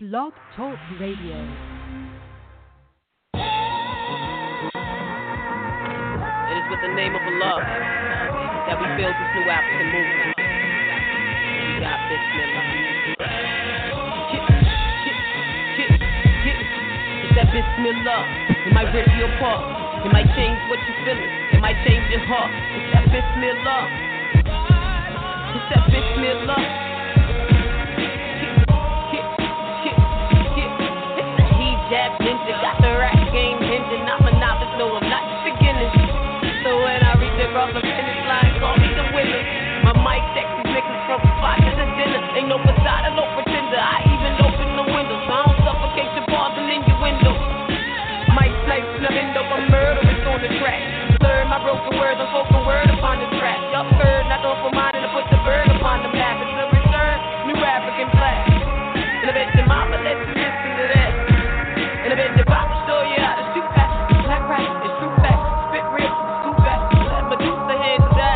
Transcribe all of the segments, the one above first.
Blog Talk Radio. It is with the name of Allah that we build this new African movement. We got Bismillah. It's that Bismillah. It might rip you apart. It might change what you're feeling. It might change your heart. It's that Bismillah. It's that Bismillah. It's the hijab ninja. Got the rap game engine. I'm a novice, no, I'm not just beginning. So when I reach across the finish line, call me the winner. My mic sexy niggas from spot to the dinner. Ain't no facade, no pretender. I even open the window, so I don't suffocate your pausing in your window. Mic snipe, snubbing dope, I'm murderous on the track. Learn my broken words, I'm spoken word upon the track. Y'all heard, not off my mind, and I put the bird upon the map. It's a return, new African flag. And I bet your mama let you listen to that. And I bet your papa show you how to shoot back. Black right, it's true fact. Spit real, scoop back. Let Medusa handle that.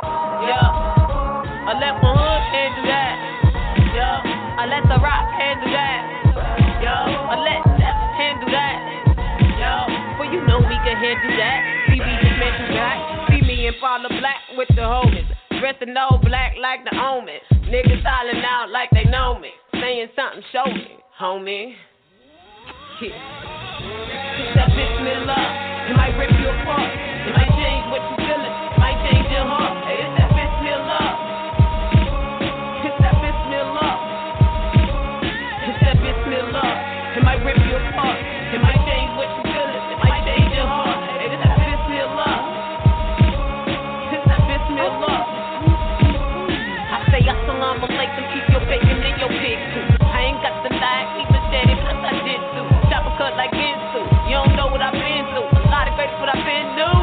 Yeah. I let my hood handle that. Yeah. I let the rock handle that. Yeah. I let Steph handle that. Yeah. Well, you know we can handle that. CB just mentioned back. See me in Impala Black with the homies. Dressing all black like the omen. Niggas styling out like they know me. Saying something, show me, homie. Yeah. It's that Bismillah. It might rip you apart. It might change what you feeling. It might change your heart. Hey, it's that Bismillah. It's that Bismillah. It's that Bismillah. It might rip you apart. It might change what you feeling. It might change your heart. Hey, it's that Bismillah. It's that Bismillah. I say assalamu alaikum. Keep your bacon in your pig too. I ain't got the lie, even steady, plus I did too. Chopper cut like Ginsu. You don't know what I've been through. A lot of greats what I've been through.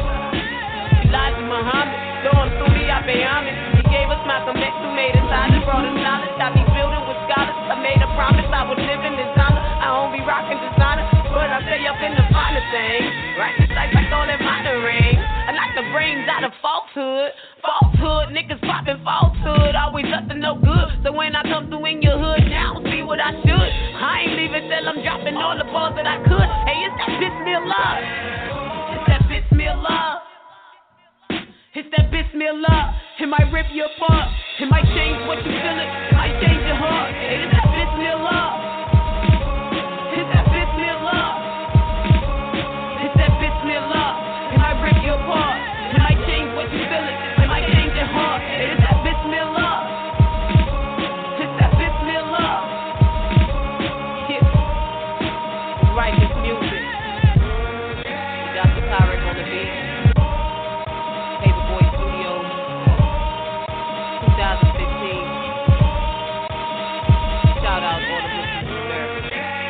Elijah Muhammad, though I'm Sunni, I pay homage. He gave us Malcolm X who made us honest, brought us knowledge. I be building with scholars. I made a promise I would live in his honor. I don't be rocking designer, but I stay up in the finer thing. Right, just like all that minor ring. I knock the brains out of falsehood. Falsehood, niggas popping falsehood. Always up to no good. So when I come through in your hood, now see what I should. I ain't leaving till I'm dropping all the balls that I could. Hey, it's that Bismillah. It's that Bismillah. It's that Bismillah. It might rip you apart. It might change what you feeling. It might change your heart. Hey, it's that Bismillah. It's that Bismillah. It's that Bismillah. It might rip you apart. It might change what you feeling. It might change your heart. Hey, it's that Bismillah. It's that Bismillah. Yeah. Righteous music. Dr. Tarek on the beat. Paperboy Studios. 2015. Shout out all the Muslims in America.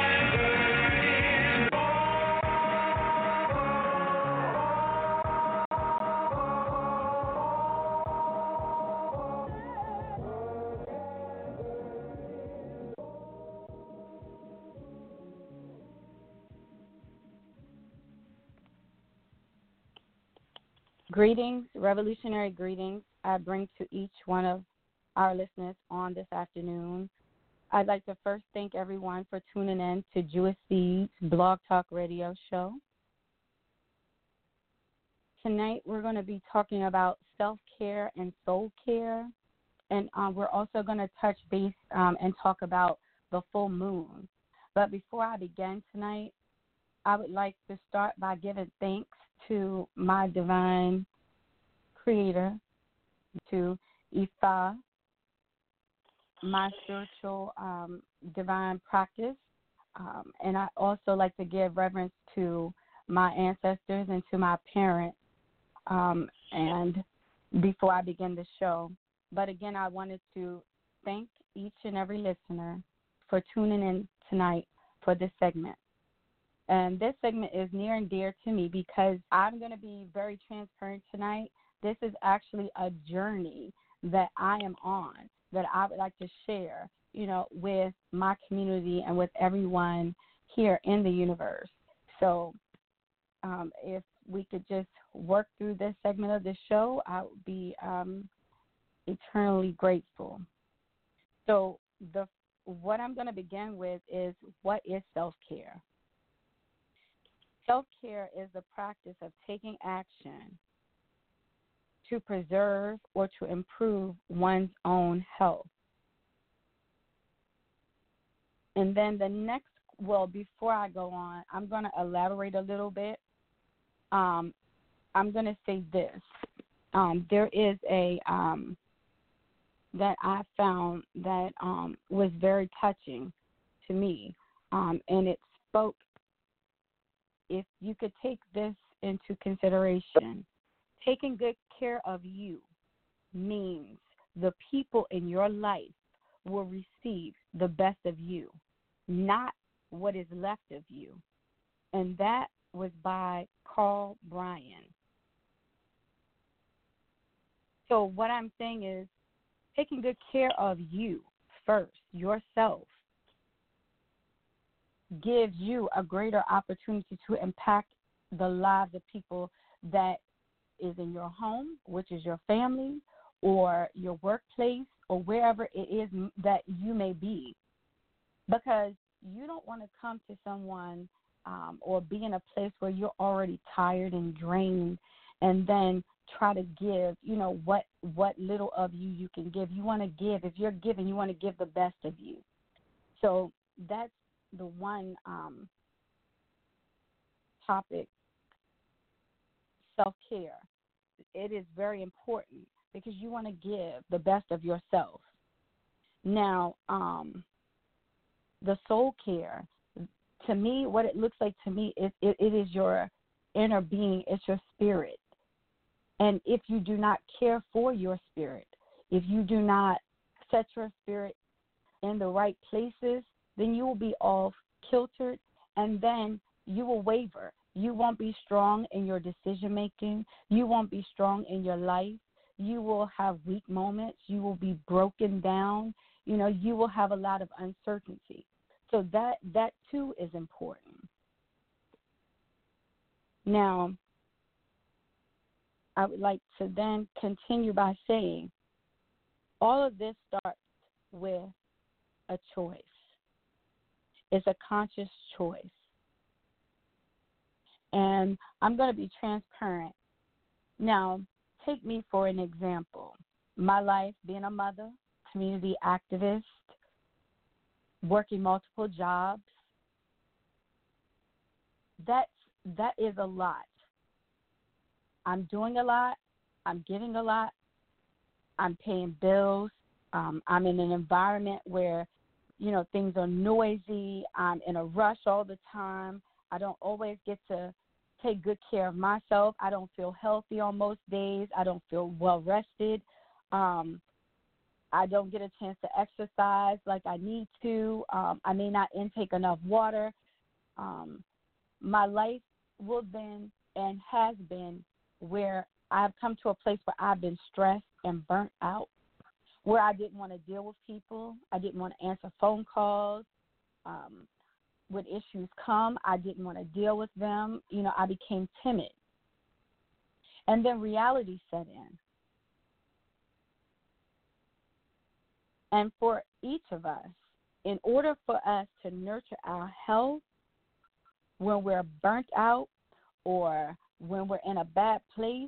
Greetings, revolutionary greetings, I bring to each one of our listeners on this afternoon. I'd like to first thank everyone for tuning in to Jewish Seeds Blog Talk Radio Show. Tonight we're going to be talking about self-care and soul care, and we're also going to touch base and talk about the full moon. But before I begin tonight, I would like to start by giving thanks to my divine creator, to Ifa, my spiritual divine practice. And I also like to give reverence to my ancestors and to my parents and before I begin the show. But again, I wanted to thank each and every listener for tuning in tonight for this segment. And this segment is near and dear to me because I'm going to be very transparent tonight. This is actually a journey that I am on that I would like to share, with my community and with everyone here in the universe. So if we could just work through this segment of the show, I would be eternally grateful. So the what I'm going to begin with is, what is self-care? Self-care is the practice of taking action to preserve or to improve one's own health. And then the next, well, before I go on, I'm going to elaborate a little bit. I'm going to say this. There is a that I found that was very touching to me, and it spoke. If you could take this into consideration, taking good care of you means the people in your life will receive the best of you, not what is left of you. And that was by Carl Bryan. So what I'm saying is, taking good care of you first, yourself, gives you a greater opportunity to impact the lives of people that is in your home, which is your family, or your workplace, or wherever it is that you may be. Because you don't want to come to someone or be in a place where you're already tired and drained, and then try to give, what little of you can give. You want to give. If you're giving, you want to give the best of you. So that's the one topic, self-care. It is very important because you want to give the best of yourself. Now, the soul care, to me, what it looks like to me, it is your inner being. It's your spirit. And if you do not care for your spirit, if you do not set your spirit in the right places, then you will be off kiltered, and then you will waver. You won't be strong in your decision making. You won't be strong in your life. You will have weak moments. You will be broken down. You will have a lot of uncertainty. So that too is important. Now, I would like to then continue by saying all of this starts with a choice. It's a conscious choice. And I'm going to be transparent. Now, take me for an example. My life, being a mother, community activist, working multiple jobs, that is a lot. I'm doing a lot. I'm giving a lot. I'm paying bills. I'm in an environment where, things are noisy. I'm in a rush all the time. I don't always get to take good care of myself. I don't feel healthy on most days. I don't feel well rested. I don't get a chance to exercise like I need to. I may not intake enough water. My life will then and has been where I've come to a place where I've been stressed and burnt out, where I didn't want to deal with people. I didn't want to answer phone calls. When issues come, I didn't want to deal with them. I became timid. And then reality set in. And for each of us, in order for us to nurture our health when we're burnt out or when we're in a bad place,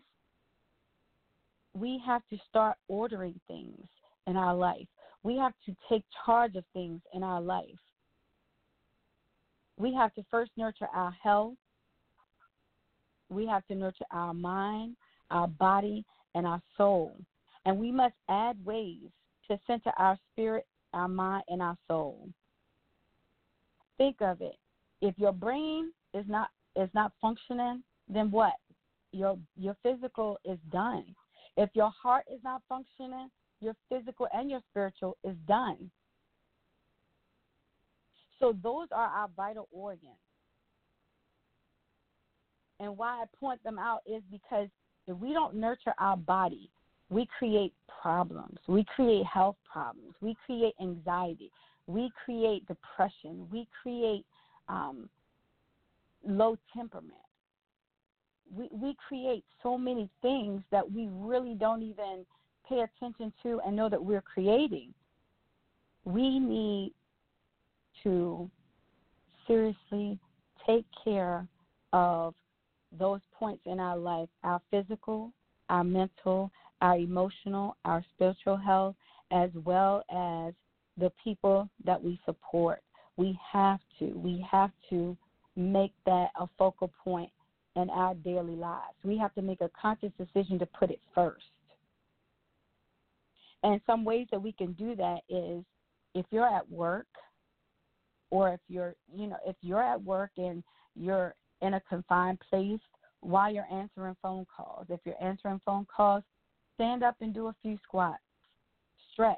we have to start ordering things in our life. We have to take charge of things in our life. We have to first nurture our health. We have to nurture our mind, our body, and our soul. And we must add ways to center our spirit, our mind, and our soul. Think of it. If your brain is not functioning, then what? Your physical is done. If your heart is not functioning, your physical and your spiritual is done. So those are our vital organs. And why I point them out is because if we don't nurture our body, we create problems. We create health problems. We create anxiety. We create depression. We create low temperament. We create so many things that we really don't even pay attention to and know that we're creating. We need to seriously take care of those points in our life, our physical, our mental, our emotional, our spiritual health, as well as the people that we support. We have to make that a focal point in our daily lives. We have to make a conscious decision to put it first. And some ways that we can do that is if you're at work, or if you're at work and you're in a confined place while you're answering phone calls. If you're answering phone calls, stand up and do a few squats. Stretch.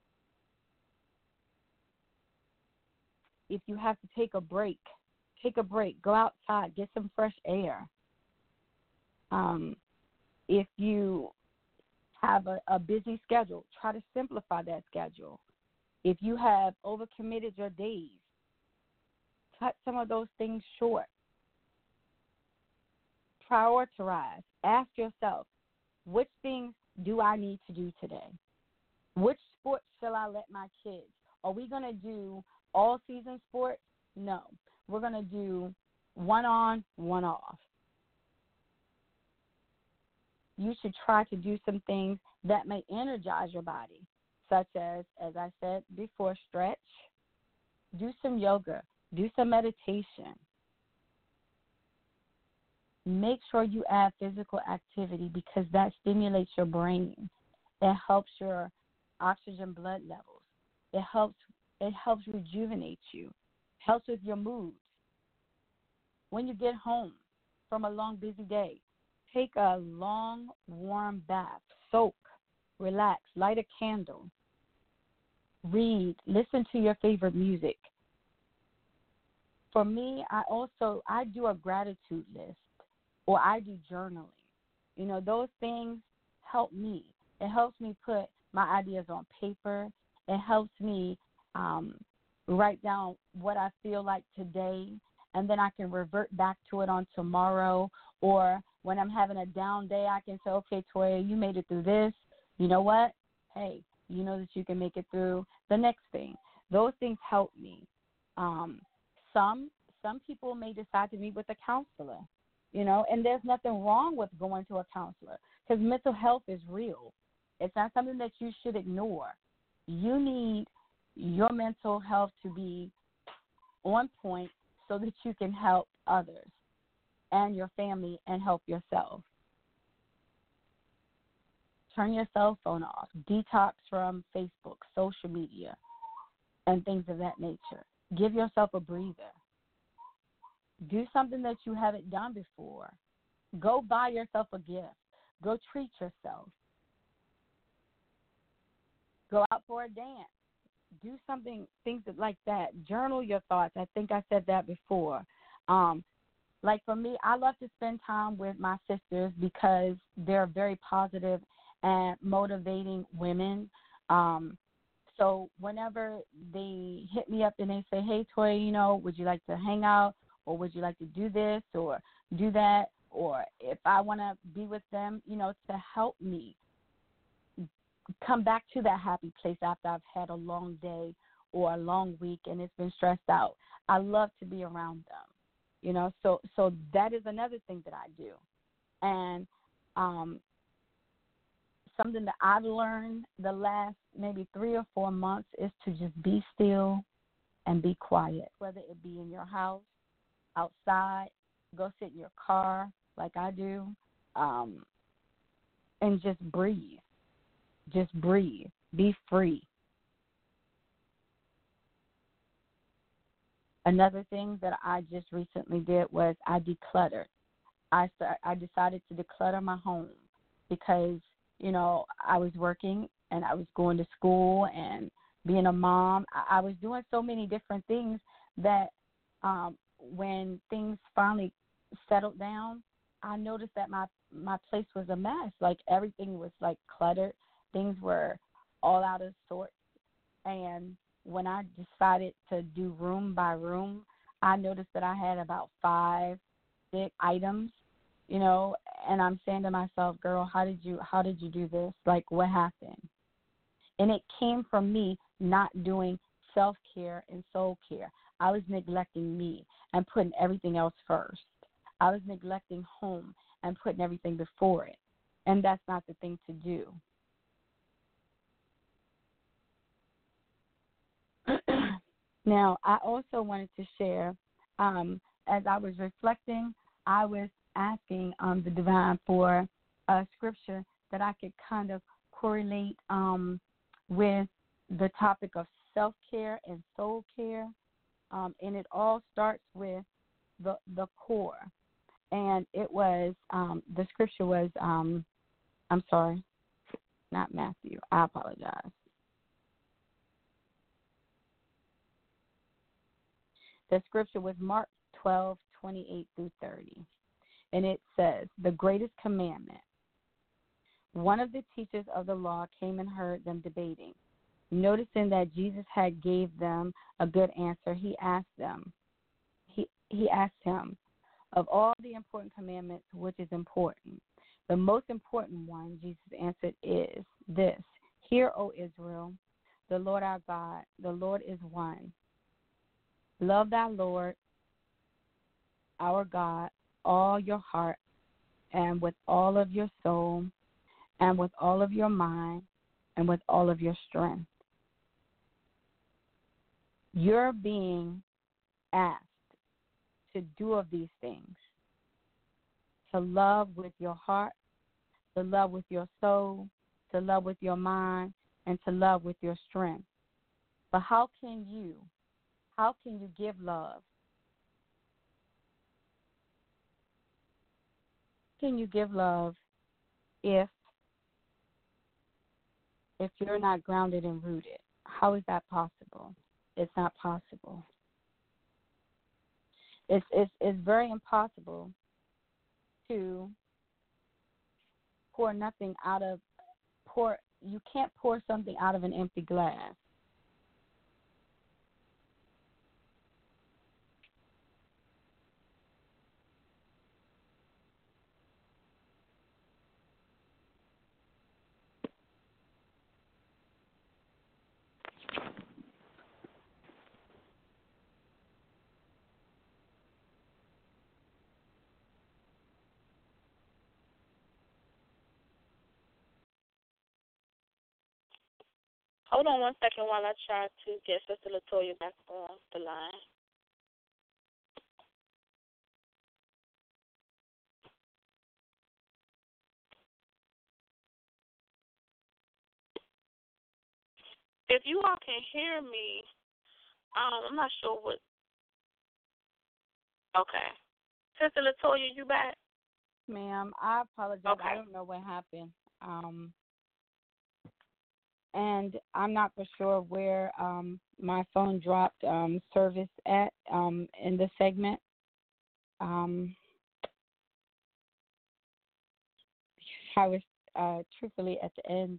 If you have to take a break. Go outside, get some fresh air. If you have a busy schedule, try to simplify that schedule. If you have overcommitted your days, cut some of those things short. Prioritize. Ask yourself, which things do I need to do today? Which sports shall I let my kids? Are we going to do all-season sports? No. We're going to do one on, one off. You should try to do some things that may energize your body, such as I said before, stretch, do some yoga, do some meditation. Make sure you add physical activity because that stimulates your brain. It helps your oxygen blood levels. It helps rejuvenate you. Helps with your moods. When you get home from a long, busy day, take a long, warm bath. Soak, relax, light a candle. Read, listen to your favorite music. For me, I do a gratitude list, or I do journaling. Those things help me. It helps me put my ideas on paper. It helps me write down what I feel like today, and then I can revert back to it on tomorrow. Or when I'm having a down day, I can say, okay, Toya, you made it through this. You know what? Hey, you know that you can make it through the next thing. Those things help me. Some people may decide to meet with a counselor, and there's nothing wrong with going to a counselor because mental health is real. It's not something that you should ignore. You need your mental health to be on point so that you can help others and your family and help yourself. Turn your cell phone off. Detox from Facebook, social media, and things of that nature. Give yourself a breather. Do something that you haven't done before. Go buy yourself a gift. Go treat yourself. Go out for a dance. Do something, things like that. Journal your thoughts. I think I said that before. Like for me, I love to spend time with my sisters because they're very positive and motivating women. So whenever they hit me up and they say, hey, Toya, would you like to hang out, or would you like to do this or do that, or if I want to be with them, to help me come back to that happy place after I've had a long day or a long week and it's been stressed out. I love to be around them, so that is another thing that I do. And something that I've learned the last maybe 3 or 4 months is to just be still and be quiet, whether it be in your house, outside, go sit in your car like I do, and just breathe. Just breathe. Be free. Another thing that I just recently did was I decluttered. I decided to declutter my home because, I was working and I was going to school and being a mom. I was doing so many different things that when things finally settled down, I noticed that my place was a mess. Like everything was like cluttered. Things were all out of sorts. And when I decided to do room by room, I noticed that I had about 5 big items, and I'm saying to myself, girl, how did you do this? Like, what happened? And it came from me not doing self-care and soul care. I was neglecting me and putting everything else first. I was neglecting home and putting everything before it. And that's not the thing to do. Now, I also wanted to share, as I was reflecting, I was asking the divine for a scripture that I could kind of correlate with the topic of self-care and soul care. And it all starts with the core. And it was, the scripture was, I'm sorry, not Matthew. I apologize. The scripture was Mark 12:28 through 30. And it says, the greatest commandment. One of the teachers of the law came and heard them debating. Noticing that Jesus had gave them a good answer, he asked him, of all the important commandments, which is important? The most important one, Jesus answered, is this. Hear, O Israel, the Lord our God, the Lord is one. Love thy Lord, our God, all your heart, and with all of your soul, and with all of your mind, and with all of your strength. You're being asked to do of these things, to love with your heart, to love with your soul, to love with your mind, and to love with your strength. But how can you give love? Can you give love if you're not grounded and rooted? How is that possible? It's not possible. It's very impossible to you can't pour something out of an empty glass. Hold on one second while I try to get Sister Latoya back on the line. If you all can hear me, I'm not sure what. Okay. Sister Latoya, you back? Ma'am, I apologize. Okay. I don't know what happened. And I'm not for sure where my phone dropped service at in the segment. I was truthfully at the end.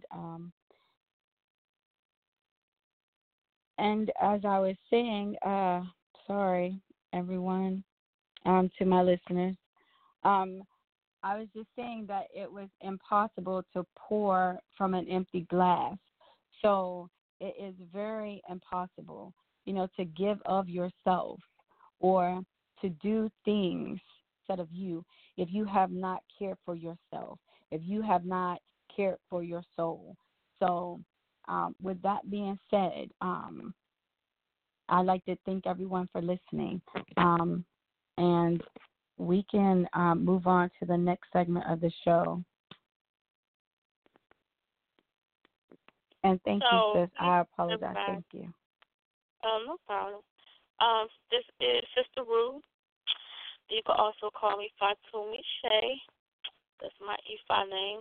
And as I was saying, sorry, everyone, to my listeners, I was just saying that it was impossible to pour from an empty glass. So it is very impossible, to give of yourself or to do things instead of you if you have not cared for yourself, if you have not cared for your soul. So with that being said, I'd like to thank everyone for listening. And we can move on to the next segment of the show. And thank you, sis. I apologize. Thank you. No problem. This is Sister Rue. You can also call me Fatumi Shay. That's my Ifa name.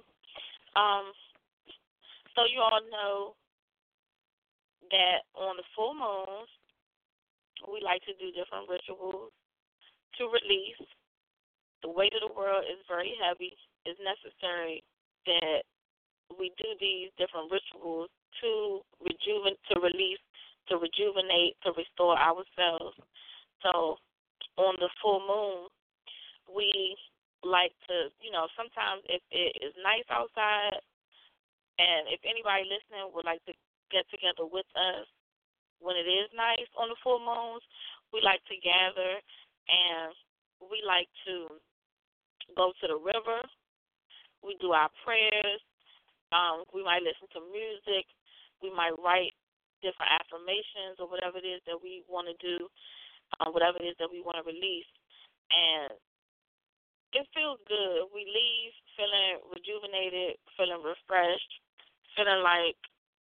So you all know that on the full moons, we like to do different rituals to release. The weight of the world is very heavy. It's necessary that we do these different rituals to release, to rejuvenate, to restore ourselves. So on the full moon, we like to, sometimes if it is nice outside and if anybody listening would like to get together with us when it is nice on the full moons, we like to gather and we like to go to the river. We do our prayers. We might listen to music. We might write different affirmations or whatever it is that we want to do, whatever it is that we want to release. And it feels good. We leave feeling rejuvenated, feeling refreshed, feeling like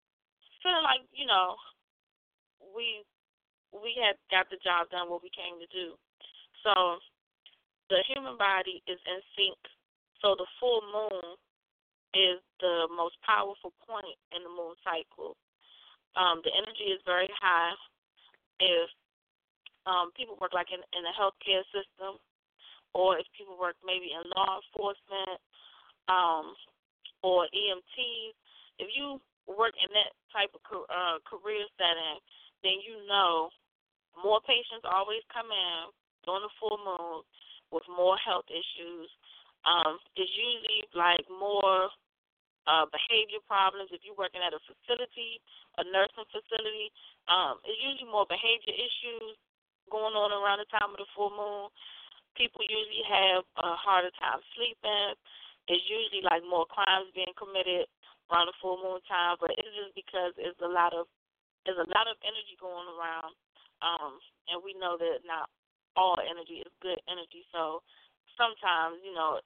we had got the job done what we came to do. So the human body is in sync. So the full moon is the most powerful point in the moon cycle. The energy is very high. If people work like in the healthcare system, or if people work maybe in law enforcement, or EMTs, if you work in that type of career setting, then you know more patients always come in during the full moon with more health issues. It's usually like more behavior problems. If you're working at a facility, a nursing facility, it's usually more behavior issues going on around the time of the full moon. People usually have a harder time sleeping. It's usually like more crimes being committed around the full moon time, but it's just because there's a lot of energy going around, and we know that not all energy is good energy. So sometimes,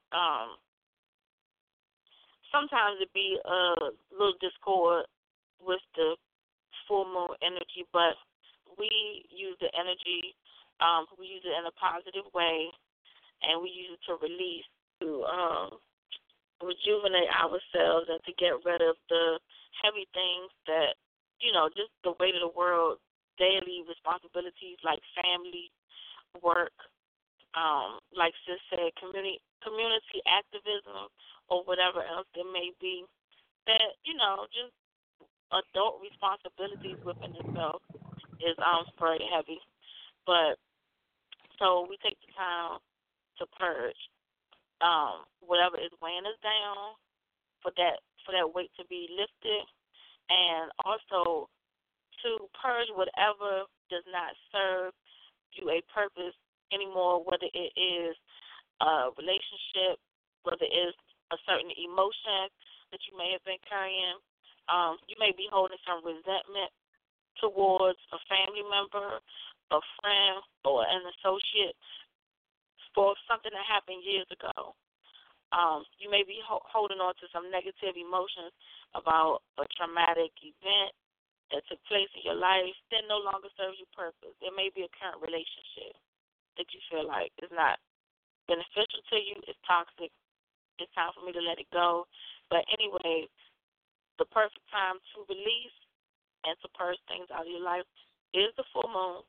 sometimes it be a little discord with the full moon energy, but we use the energy, we use it in a positive way, and we use it to release, to rejuvenate ourselves and to get rid of the heavy things that, just the weight of the world, daily responsibilities like family, work, like Sis said, community activism, or whatever else there may be, that, just adult responsibilities within itself is very heavy. But so we take the time to purge whatever is weighing us down, for that weight to be lifted, and also to purge whatever does not serve you a purpose anymore, whether it is a relationship, whether it is a certain emotion that you may have been carrying. You may be holding some resentment towards a family member, a friend, or an associate for something that happened years ago. You may be holding on to some negative emotions about a traumatic event that took place in your life that no longer serves your purpose. It may be a current relationship that you feel like is not beneficial to you, it's toxic, it's time for me to let it go. But anyway, the perfect time to release and to purge things out of your life is the full moon.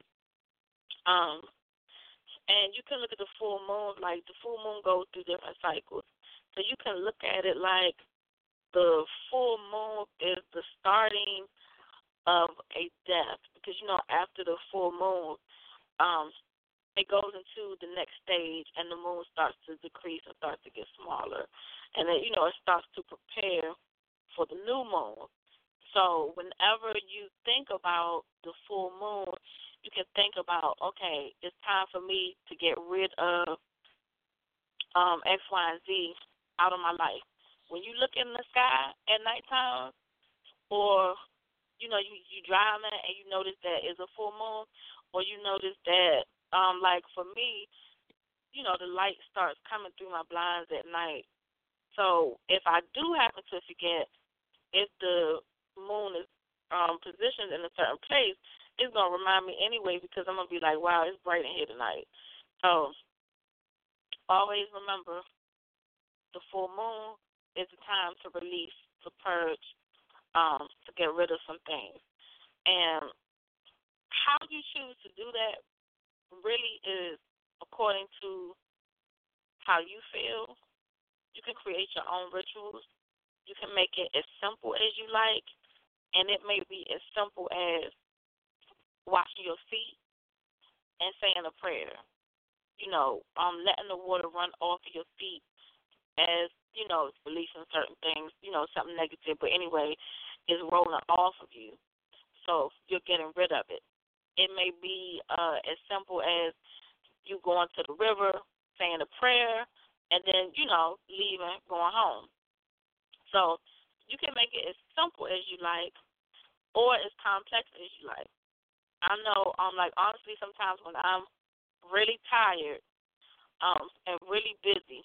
And you can look at the full moon, like the full moon goes through different cycles. So you can look at it like the full moon is the starting of a death, because, after the full moon, it goes into the next stage, and the moon starts to decrease and starts to get smaller. And then, it starts to prepare for the new moon. So whenever you think about the full moon, you can think about, okay, it's time for me to get rid of X, Y, and Z out of my life. When you look in the sky at nighttime, or, you driving and you notice that it's a full moon, or you notice that, like for me, the light starts coming through my blinds at night. So if I do happen to forget, if the moon is positioned in a certain place, it's going to remind me anyway, because I'm going to be like, wow, it's bright in here tonight. So always remember, the full moon is the time to release, to purge, to get rid of some things. And how you choose to do that really is according to how you feel. You can create your own rituals. You can make it as simple as you like, and it may be as simple as washing your feet and saying a prayer. Letting the water run off of your feet as, it's releasing certain things, something negative, but anyway, it's rolling off of you. So you're getting rid of it. It may be as simple as you going to the river, saying a prayer, and then, leaving, going home. So you can make it as simple as you like or as complex as you like. I know, honestly, sometimes when I'm really tired and really busy,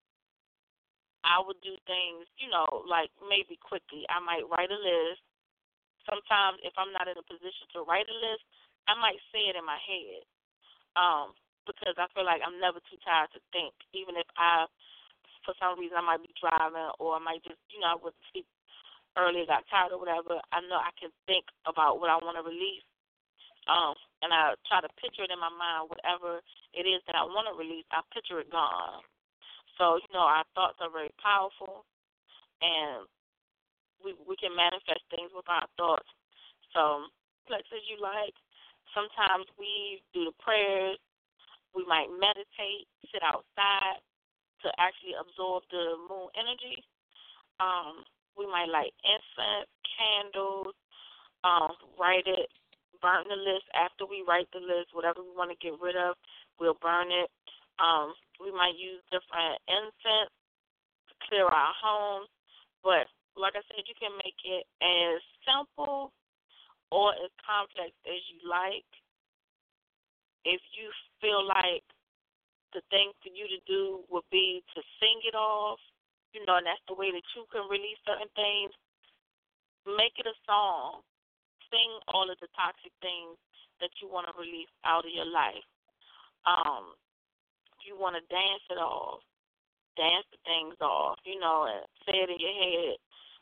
I would do things, like maybe quickly. I might write a list. Sometimes if I'm not in a position to write a list, I might say it in my head because I feel like I'm never too tired to think, even if for some reason, I might be driving or I might just, I would sleep early, got tired or whatever. I know I can think about what I want to release. And I try to picture it in my mind, whatever it is that I want to release, I picture it gone. So, our thoughts are very powerful, and we can manifest things with our thoughts. So, like as you like, sometimes we do the prayers, we might meditate, sit outside to actually absorb the moon energy. We might light incense, candles, write it, burn the list. After we write the list, whatever we want to get rid of, we'll burn it. We might use different incense to clear our homes. But like I said, you can make it as simple or as complex as you like. If you feel like the thing for you to do would be to sing it off, and that's the way that you can release certain things, make it a song. Sing all of the toxic things that you want to release out of your life. If you want to dance it off, dance the things off, and say it in your head.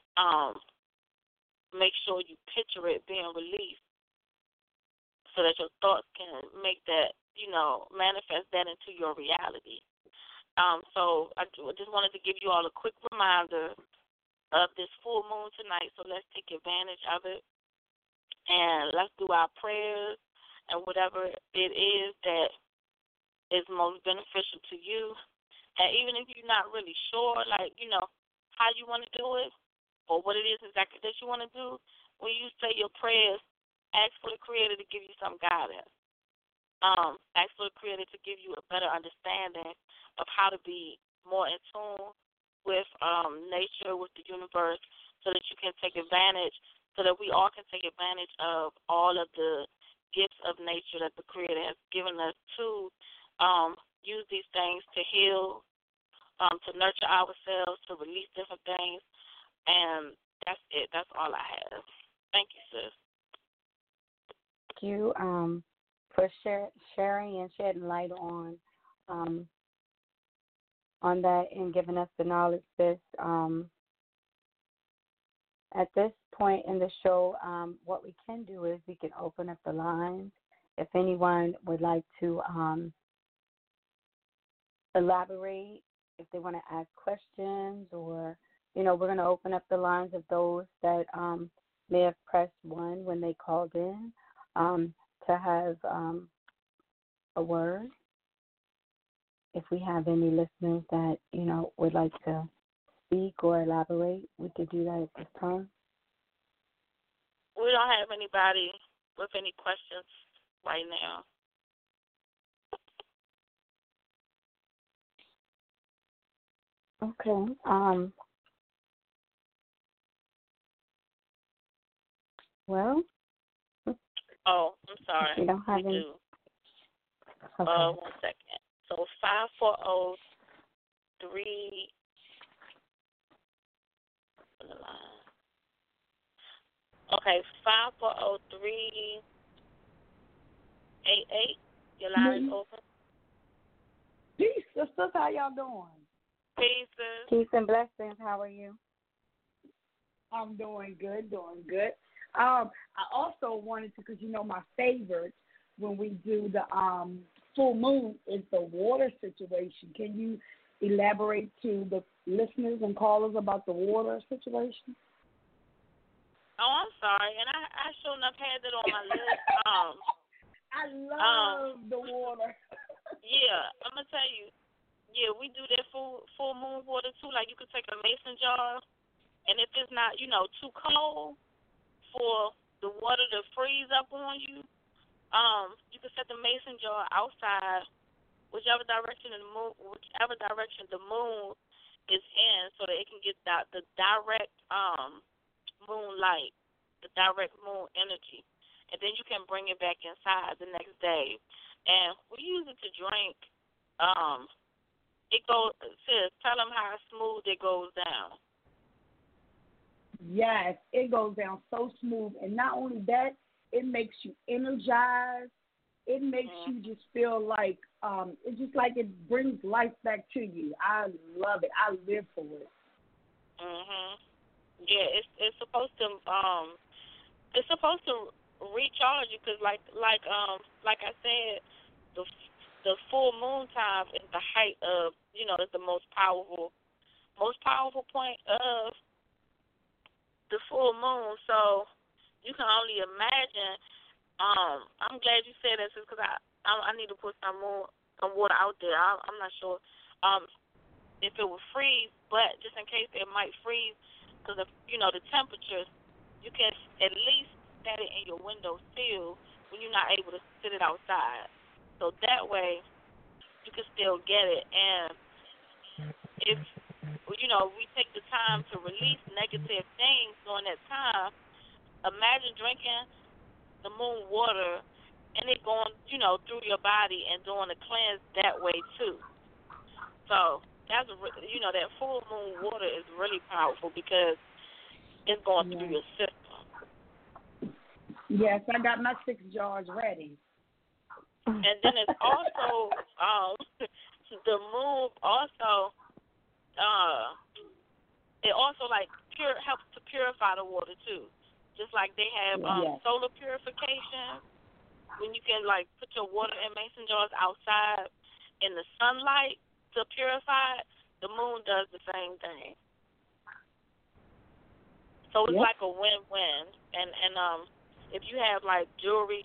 Make sure you picture it being released so that your thoughts can make that, manifest that into your reality. So I just wanted to give you all a quick reminder of this full moon tonight, so let's take advantage of it. And let's do our prayers and whatever it is that is most beneficial to you. And even if you're not really sure, how you want to do it or what it is exactly that you want to do, when you say your prayers, ask for the Creator to give you some guidance. Ask for the Creator to give you a better understanding of how to be more in tune with nature, with the universe, so that you can take advantage, so that we all can take advantage of all of the gifts of nature that the Creator has given us to use these things to heal, to nurture ourselves, to release different things. And that's it. That's all I have. Thank you, sis. Thank you for sharing and shedding light on that and giving us the knowledge, sis. At this point in the show, what we can do is we can open up the lines. If anyone would like to elaborate, if they want to ask questions, or, we're going to open up the lines of those that may have pressed 1 when they called in to have a word. If we have any listeners that, would like to speak or elaborate, we could do that at this time. We don't have anybody with any questions right now. Okay. Well. Oh, I'm sorry. You don't have any. Do. Okay. 1 second. So 540-3. Okay, 540-388. Your line is open. Peace, sisters. How y'all doing? Peace. Peace and blessings. How are you? I'm doing good. I also wanted to, because my favorite when we do the full moon is the water situation. Can you elaborate to the listeners and callers about the water situation? Oh, I'm sorry, and I sure enough had it on my list. I love the water. Yeah, I'm gonna tell you. Yeah, we do that full moon water too. Like, you could take a mason jar, and if it's not too cold for the water to freeze up on you, you can set the mason jar outside, whichever direction the moon is in, so that it can get the direct moonlight, the direct moon energy, and then you can bring it back inside the next day. And we use it to drink. It goes. Sis, tell them how smooth it goes down. Yes, it goes down so smooth, and not only that, it makes you energized. It makes you just feel like it's just like it brings life back to you. I love it. I live for it. Yeah, it's supposed to recharge you, because like I said, the full moon time is the height of, it's the most powerful point of the full moon. So you can only imagine. I'm glad you said that, because I need to put some water out there. I'm not sure if it will freeze, but just in case it might freeze, because of the temperatures, you can at least set it in your window sill when you're not able to sit it outside. So that way you can still get it. And if we take the time to release negative things during that time, imagine drinking the moon water and it going, through your body and doing a cleanse that way too. So that's that full moon water is really powerful because it's going through your system. Yes, I got my 6 jars ready. And then it's also the moon also it also helps to purify the water too. Just like they have solar purification, when you can put your water in mason jars outside in the sunlight to purify it, the moon does the same thing. So it's like a win-win. And if you have jewelry,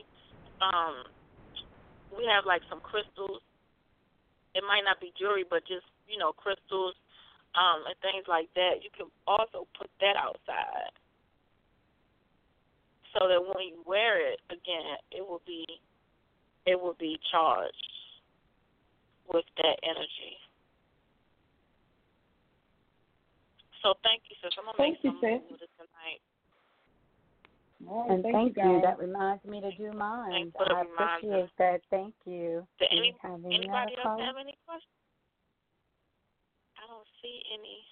we have some crystals. It might not be jewelry, but just crystals and things like that. You can also put that outside, so that when you wear it again, it will be charged with that energy. So thank you, sis. I'm gonna make some more with it tonight. And thank you. That reminds me to do mine. I appreciate that. Thank you. Anybody else have any questions? I don't see any.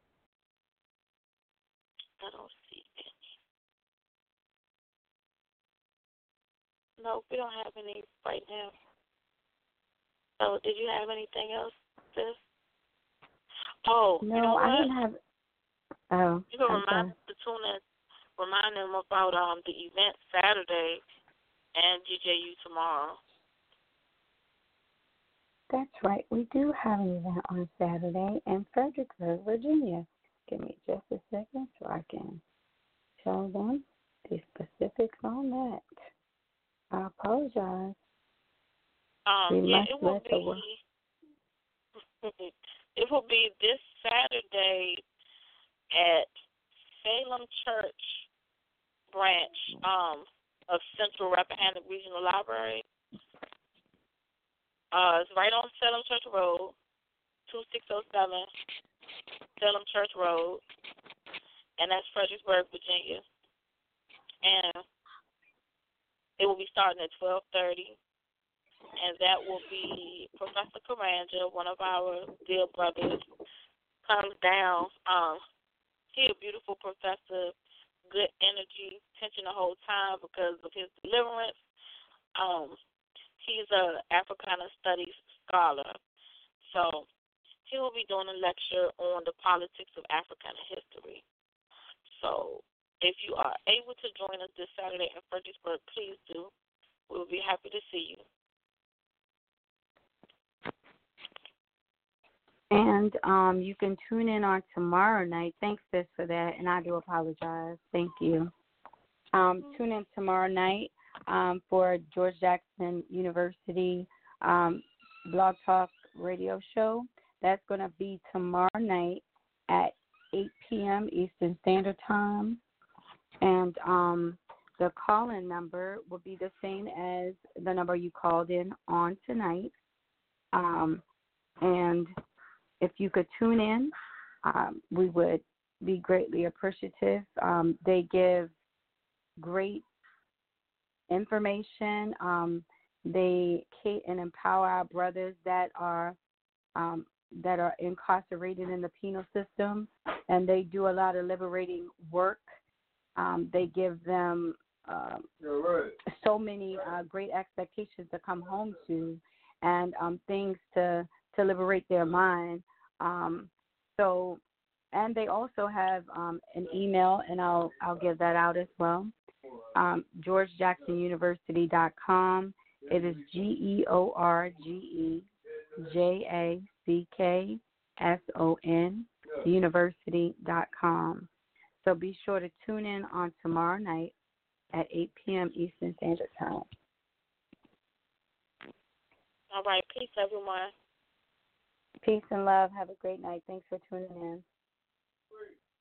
No, we don't have any right now. So, did you have anything else, sis? Oh, no, you know what? I didn't have. Oh, you can remind them about the event Saturday and GJU tomorrow. That's right. We do have an event on Saturday in Fredericksburg, Virginia. Give me just a second so I can tell them the specifics on that. I apologize. It will be this Saturday at Salem Church branch of Central Rappahannock Regional Library. It's right on Salem Church Road, 2607 Salem Church Road, and that's Fredericksburg, Virginia. And it will be starting at 12:30, and that will be Professor Karanja, one of our dear brothers, comes down. He's a beautiful professor, good energy, tension the whole time because of his deliverance. He's a Africana Studies scholar, so he will be doing a lecture on the politics of Africana history. So if you are able to join us this Saturday in Fredericksburg, please do. We will be happy to see you. And you can tune in on tomorrow night. Thanks, sis, for that, and I do apologize. Thank you. Tune in tomorrow night for George Jackson University Blog Talk radio show. That's going to be tomorrow night at 8 p.m. Eastern Standard Time. And The call-in number will be the same as the number you called in on tonight. And if you could tune in, we would be greatly appreciative. They give great information. They cater and empower our brothers that are incarcerated in the penal system, and they do a lot of liberating work. They give them so many great expectations to come home to, and things to liberate their mind. And they also have an email, and I'll give that out as well. GeorgeJacksonUniversity.com. It is GeorgeJackson University.com. So be sure to tune in on tomorrow night at 8 p.m. Eastern Standard Time. All right. Peace, everyone. Peace and love. Have a great night. Thanks for tuning in.